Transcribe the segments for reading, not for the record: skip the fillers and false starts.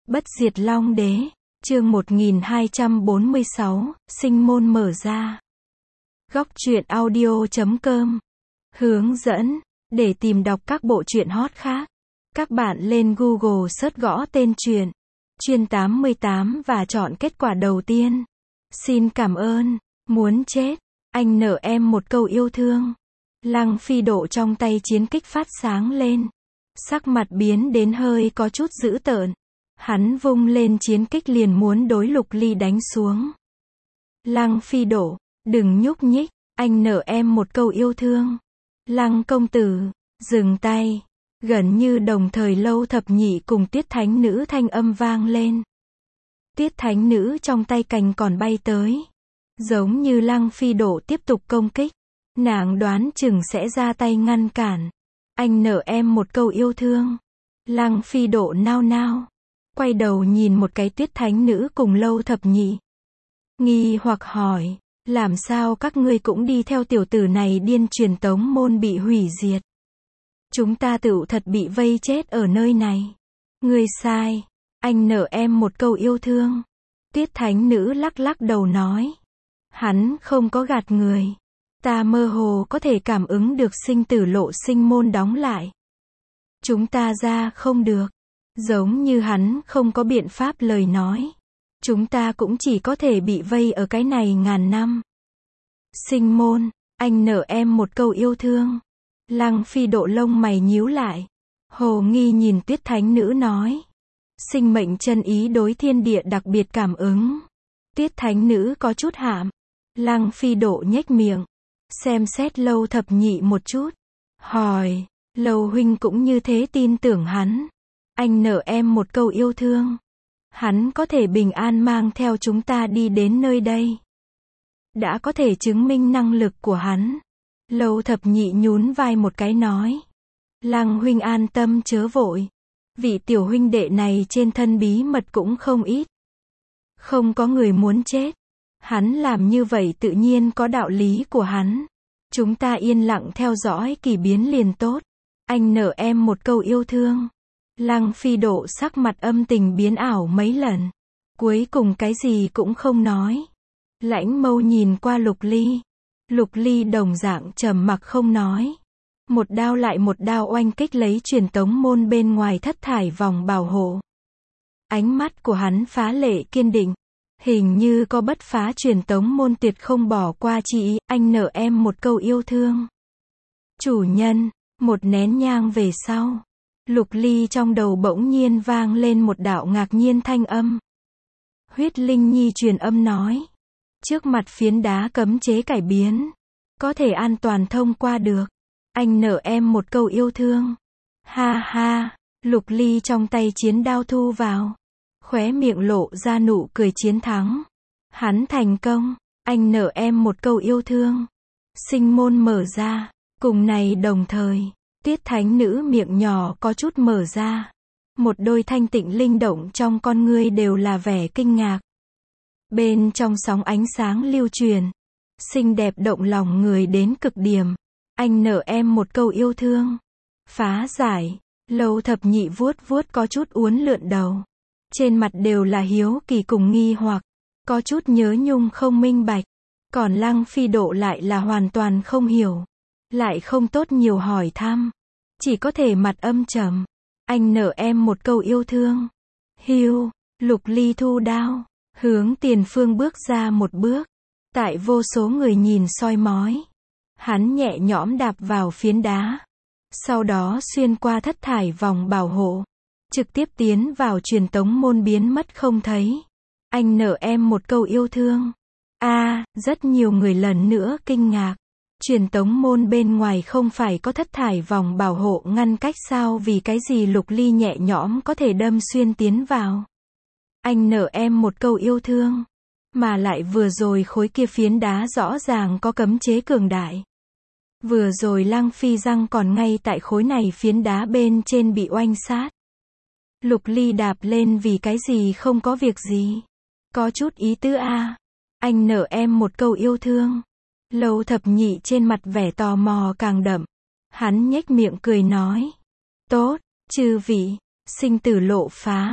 Bất diệt Long Đế, chương 1246, sinh môn mở ra. Góc truyện audio.com. Hướng dẫn, để tìm đọc các bộ truyện hot khác, các bạn lên Google search gõ tên truyện, Chuyên 88 và chọn kết quả đầu tiên. Xin cảm ơn, muốn chết, anh nợ em một câu yêu thương. Lăng Phi Độ trong tay chiến kích phát sáng lên. Sắc mặt biến đến hơi có chút dữ tợn. Hắn vung lên chiến kích liền muốn đối Lục Ly đánh xuống. Lăng Phi Độ, đừng nhúc nhích, anh nợ em một câu yêu thương. Lăng công tử, dừng tay. Gần như đồng thời Lâu Thập Nhị cùng Tiết Thánh Nữ thanh âm vang lên. Tiết Thánh Nữ trong tay cành còn bay tới. Giống như Lăng Phi Độ tiếp tục công kích. Nàng đoán chừng sẽ ra tay ngăn cản. Anh nợ em một câu yêu thương. Lăng Phi Độ nao nao. Quay đầu nhìn một cái Tiết Thánh Nữ cùng Lâu Thập Nhị. Nghi hoặc hỏi, làm sao các ngươi cũng đi theo tiểu tử này điên, truyền tống môn bị hủy diệt. Chúng ta tựu thật bị vây chết ở nơi này. Ngươi sai, anh nợ em một câu yêu thương. Tiết Thánh Nữ lắc lắc đầu nói. Hắn không có gạt người. Ta mơ hồ có thể cảm ứng được sinh tử lộ sinh môn đóng lại. Chúng ta ra không được. Giống như hắn không có biện pháp lời nói. Chúng ta cũng chỉ có thể bị vây ở cái này ngàn năm. Sinh môn, anh nợ em một câu yêu thương. Lăng Phi Độ lông mày nhíu lại. Hồ nghi nhìn Tiết Thánh Nữ nói. Sinh mệnh chân ý đối thiên địa đặc biệt cảm ứng. Tiết Thánh Nữ có chút hạm. Lăng Phi Độ nhếch miệng. Xem xét Lâu Thập Nhị một chút. Hỏi, Lâu huynh cũng như thế tin tưởng hắn. Anh nợ em một câu yêu thương. Hắn có thể bình an mang theo chúng ta đi đến nơi đây. Đã có thể chứng minh năng lực của hắn. Lâu Thập Nhị nhún vai một cái nói. Lăng huynh an tâm chớ vội. Vị tiểu huynh đệ này trên thân bí mật cũng không ít. Không có người muốn chết. Hắn làm như vậy tự nhiên có đạo lý của hắn. Chúng ta yên lặng theo dõi kỳ biến liền tốt. Anh nợ em một câu yêu thương. Lăng Phi Độ sắc mặt âm tình biến ảo mấy lần. Cuối cùng cái gì cũng không nói. Lãnh mâu nhìn qua Lục Ly. Lục Ly đồng dạng trầm mặc không nói. Một đao lại một đao oanh kích lấy truyền tống môn bên ngoài thất thải vòng bảo hộ. Ánh mắt của hắn phá lệ kiên định. Hình như có bất phá truyền tống môn tuyệt không bỏ qua chi ý. Anh nợ em một câu yêu thương. Chủ nhân, một nén nhang về sau. Lục Ly trong đầu bỗng nhiên vang lên một đạo ngạc nhiên thanh âm. Huyết Linh Nhi truyền âm nói. Trước mặt phiến đá cấm chế cải biến. Có thể an toàn thông qua được. Anh nợ em một câu yêu thương. Ha ha, Lục Ly trong tay chiến đao thu vào. Khóe miệng lộ ra nụ cười chiến thắng. Hắn thành công. Anh nợ em một câu yêu thương. Sinh môn mở ra. Cùng này đồng thời. Tiết Thánh Nữ miệng nhỏ có chút mở ra. Một đôi thanh tịnh linh động trong con ngươi đều là vẻ kinh ngạc. Bên trong sóng ánh sáng lưu truyền. Xinh đẹp động lòng người đến cực điểm. Anh nợ em một câu yêu thương. Phá giải. Lâu Thập Nhị vuốt vuốt có chút uốn lượn đầu. Trên mặt đều là hiếu kỳ cùng nghi hoặc. Có chút nhớ nhung không minh bạch. Còn Lăng Phi Độ lại là hoàn toàn không hiểu. Lại không tốt nhiều hỏi thăm. Chỉ có thể mặt âm trầm. Anh nợ em một câu yêu thương. Hiu, Lục Ly thu đao. Hướng tiền phương bước ra một bước. Tại vô số người nhìn soi mói. Hắn nhẹ nhõm đạp vào phiến đá. Sau đó xuyên qua thất thải vòng bảo hộ. Trực tiếp tiến vào truyền tống môn biến mất không thấy. Anh nợ em một câu yêu thương. Rất nhiều người lần nữa kinh ngạc. Truyền tống môn bên ngoài không phải có thất thải vòng bảo hộ ngăn cách sao, vì cái gì Lục Ly nhẹ nhõm có thể đâm xuyên tiến vào. Anh nợ em một câu yêu thương. Mà lại vừa rồi khối kia phiến đá rõ ràng có cấm chế cường đại. Vừa rồi Lăng Phi răng còn ngay tại khối này phiến đá bên trên bị oanh sát. Lục Ly đạp lên vì cái gì không có việc gì. Có chút ý tứ a. Anh nợ em một câu yêu thương. Lâu Thập Nhị trên mặt vẻ tò mò càng đậm. Hắn nhếch miệng cười nói. Tốt, chư vị, sinh tử lộ phá.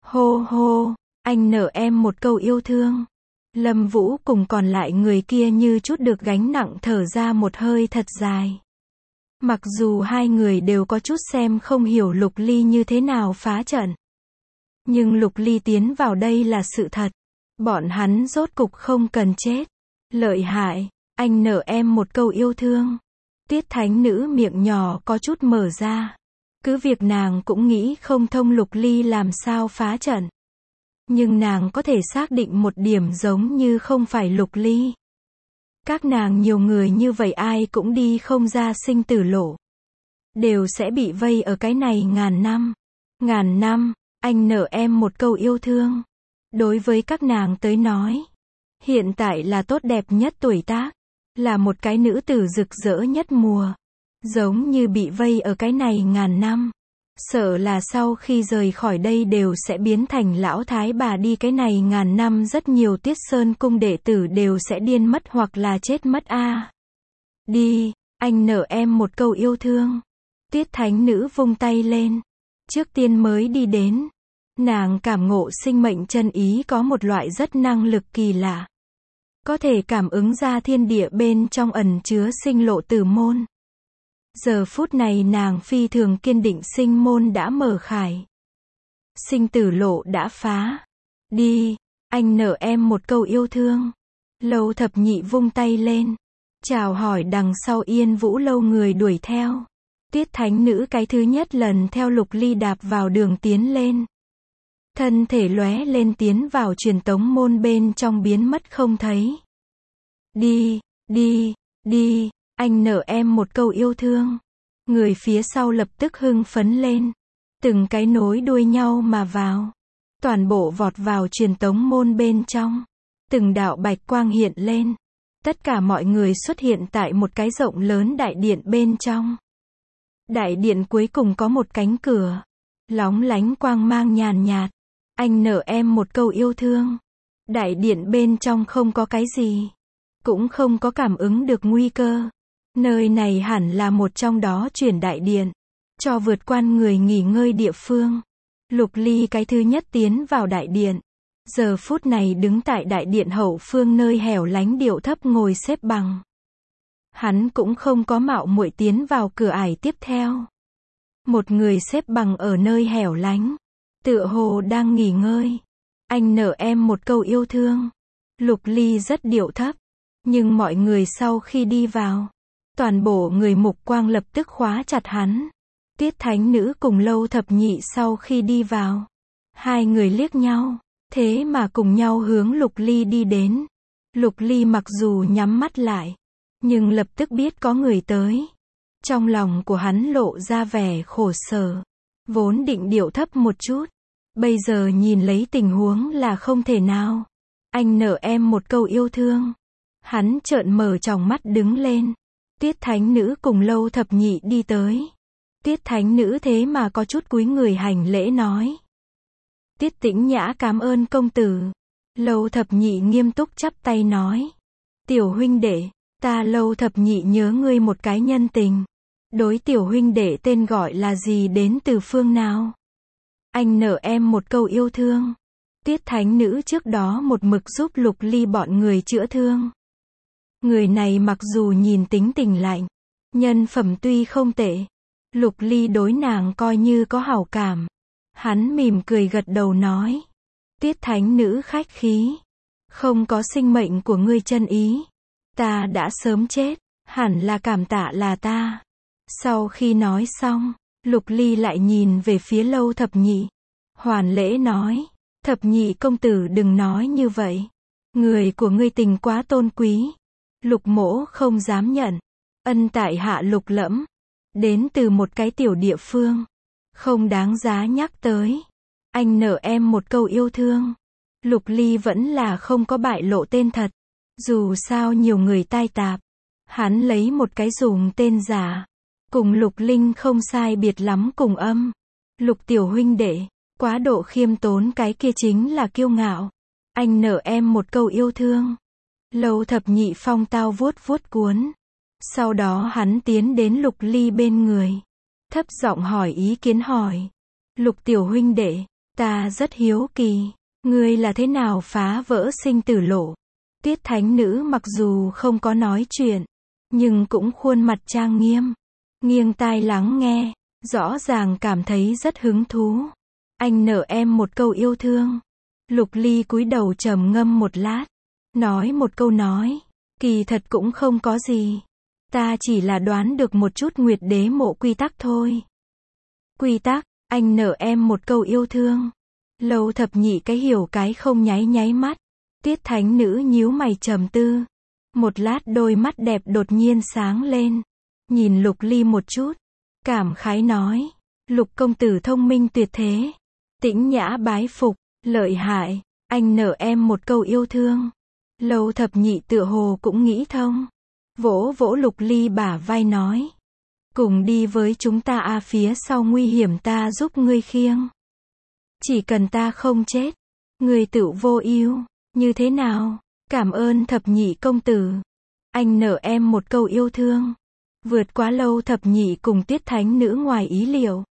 Hô hô, anh nợ em một câu yêu thương. Lâm Vũ cùng còn lại người kia như chút được gánh nặng thở ra một hơi thật dài. Mặc dù hai người đều có chút xem không hiểu Lục Ly như thế nào phá trận. Nhưng Lục Ly tiến vào đây là sự thật. Bọn hắn rốt cục không cần chết. Lợi hại, anh nợ em một câu yêu thương. Tiết Thánh Nữ miệng nhỏ có chút mở ra. Cứ việc nàng cũng nghĩ không thông Lục Ly làm sao phá trận. Nhưng nàng có thể xác định một điểm giống như không phải Lục Ly. Các nàng nhiều người như vậy ai cũng đi không ra sinh tử lộ. Đều sẽ bị vây ở cái này ngàn năm. Ngàn năm, anh nợ em một câu yêu thương. Đối với các nàng tới nói, hiện tại là tốt đẹp nhất tuổi tác. Là một cái nữ tử rực rỡ nhất mùa. Giống như bị vây ở cái này ngàn năm. Sợ là sau khi rời khỏi đây đều sẽ biến thành lão thái bà đi cái này ngàn năm rất nhiều Tiết Sơn cung đệ tử đều sẽ điên mất hoặc là chết mất a. Đi, anh nợ em một câu yêu thương. Tiết Thánh Nữ vung tay lên. Trước tiên mới đi đến. Nàng cảm ngộ sinh mệnh chân ý có một loại rất năng lực kỳ lạ. Có thể cảm ứng ra thiên địa bên trong ẩn chứa sinh lộ tử môn. Giờ phút này nàng phi thường kiên định sinh môn đã mở khải. Sinh tử lộ đã phá. Đi, anh nợ em một câu yêu thương. Lâu Thập Nhị vung tay lên. Chào hỏi đằng sau Yên Vũ lâu người đuổi theo. Tiết Thánh Nữ cái thứ nhất lần theo Lục Ly đạp vào đường tiến lên. Thân thể lóe lên tiến vào truyền tống môn bên trong biến mất không thấy. Đi, đi, đi, anh nợ em một câu yêu thương. Người phía sau lập tức hưng phấn lên. Từng cái nối đuôi nhau mà vào. Toàn bộ vọt vào truyền tống môn bên trong. Từng đạo bạch quang hiện lên. Tất cả mọi người xuất hiện tại một cái rộng lớn đại điện bên trong. Đại điện cuối cùng có một cánh cửa. Lóng lánh quang mang nhàn nhạt. Anh nợ em một câu yêu thương. Đại điện bên trong không có cái gì. Cũng không có cảm ứng được nguy cơ. Nơi này hẳn là một trong đó chuyển đại điện. Cho vượt qua người nghỉ ngơi địa phương. Lục Ly cái thứ nhất tiến vào đại điện. Giờ phút này đứng tại đại điện hậu phương nơi hẻo lánh điệu thấp ngồi xếp bằng. Hắn cũng không có mạo muội tiến vào cửa ải tiếp theo. Một người xếp bằng ở nơi hẻo lánh. Tựa hồ đang nghỉ ngơi. Anh nợ em một câu yêu thương. Lục Ly rất điệu thấp. Nhưng mọi người sau khi đi vào. Toàn bộ người mục quang lập tức khóa chặt hắn. Tiết Thánh Nữ cùng Lâu Thập Nhị sau khi đi vào. Hai người liếc nhau. Thế mà cùng nhau hướng Lục Ly đi đến. Lục Ly mặc dù nhắm mắt lại. Nhưng lập tức biết có người tới. Trong lòng của hắn lộ ra vẻ khổ sở. Vốn định điệu thấp một chút. Bây giờ nhìn lấy tình huống là không thể nào. Anh nợ em một câu yêu thương. Hắn trợn mở tròng mắt đứng lên. Tiết Thánh Nữ cùng Lâu Thập Nhị đi tới. Tiết Thánh Nữ thế mà có chút cúi người hành lễ nói. Tiết Tĩnh Nhã cảm ơn công tử. Lâu Thập Nhị nghiêm túc chắp tay nói. Tiểu huynh đệ, ta Lâu Thập Nhị nhớ ngươi một cái nhân tình. Đối tiểu huynh đệ tên gọi là gì đến từ phương nào? Anh nợ em một câu yêu thương. Tiết Thánh Nữ trước đó một mực giúp Lục Ly bọn người chữa thương. Người này mặc dù nhìn tính tình lạnh, nhân phẩm tuy không tệ, Lục Ly đối nàng coi như có hảo cảm. Hắn mỉm cười gật đầu nói. Tiết Thánh Nữ khách khí. Không có sinh mệnh của ngươi chân ý. Ta đã sớm chết, hẳn là cảm tạ là ta. Sau khi nói xong, Lục Ly lại nhìn về phía Lâu Thập Nhị. Hoàn lễ nói. Thập Nhị công tử đừng nói như vậy. Người của ngươi tình quá tôn quý. Lục mỗ không dám nhận. Ân tại hạ Lục Lẫm. Đến từ một cái tiểu địa phương. Không đáng giá nhắc tới. Anh nợ em một câu yêu thương. Lục Ly vẫn là không có bại lộ tên thật. Dù sao nhiều người tai tạp. Hắn lấy một cái dùng tên giả. Cùng Lục Linh không sai biệt lắm cùng âm. Lục tiểu huynh đệ. Quá độ khiêm tốn cái kia chính là kiêu ngạo. Anh nợ em một câu yêu thương. Lâu Thập Nhị phong tao vuốt vuốt cuốn. Sau đó hắn tiến đến Lục Ly bên người. Thấp giọng hỏi ý kiến hỏi. Lục tiểu huynh đệ, Ta rất hiếu kỳ, ngươi là thế nào phá vỡ sinh tử lộ? Tiết thánh nữ mặc dù không có nói chuyện, nhưng cũng khuôn mặt trang nghiêm, nghiêng tai lắng nghe, rõ ràng cảm thấy rất hứng thú. Anh nợ em một câu yêu thương. Lục Ly cúi đầu trầm ngâm một lát, nói một câu nói, kỳ thật cũng không có gì. Ta chỉ là đoán được một chút Nguyệt Đế mộ quy tắc thôi. Quy tắc, anh nợ em một câu yêu thương. Lâu Thập Nhị cái hiểu cái không nháy mắt. Tiết thánh nữ nhíu mày trầm tư. Một lát đôi mắt đẹp đột nhiên sáng lên. Nhìn Lục Ly một chút. Cảm khái nói. Lục công tử thông minh tuyệt thế. Tĩnh nhã bái phục. Lợi hại. Anh nợ em một câu yêu thương. Lâu Thập Nhị tựa hồ cũng nghĩ thông. Vỗ vỗ Lục Ly bả vai nói. Cùng đi với chúng ta a, phía sau nguy hiểm ta giúp ngươi khiêng. Chỉ cần ta không chết, ngươi tự vô ưu, như thế nào? Cảm ơn Thập Nhị công tử. Anh nợ em một câu yêu thương. Vượt quá Lâu Thập Nhị cùng Tiết thánh nữ ngoài ý liệu.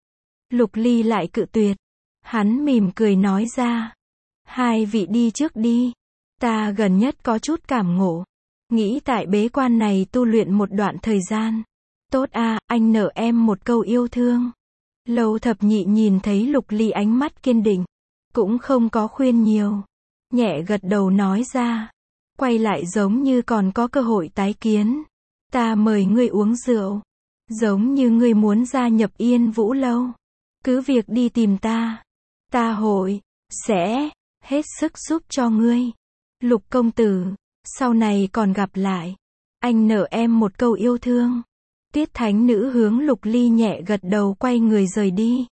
Lục Ly lại cự tuyệt. Hắn mỉm cười nói ra. Hai vị đi trước đi. Ta gần nhất có chút cảm ngộ. Nghĩ tại bế quan này tu luyện một đoạn thời gian. Tốt a, anh nợ em một câu yêu thương. Lâu Thập Nhị nhìn thấy Lục Ly ánh mắt kiên định. Cũng không có khuyên nhiều. Nhẹ gật đầu nói ra. Quay lại giống như còn có cơ hội tái kiến. Ta mời ngươi uống rượu. Giống như ngươi muốn gia nhập Yên Vũ Lâu. Cứ việc đi tìm ta. Ta hội, sẽ, hết sức giúp cho ngươi. Lục công tử, sau này còn gặp lại. Anh nợ em một câu yêu thương. Tiết thánh nữ hướng Lục Ly nhẹ gật đầu quay người rời đi.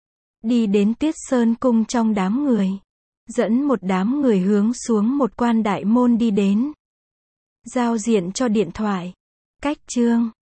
Đi đến Tiết Sơn cung trong đám người. Dẫn một đám người hướng xuống một quan đại môn đi đến. Giao diện cho điện thoại. Cách chương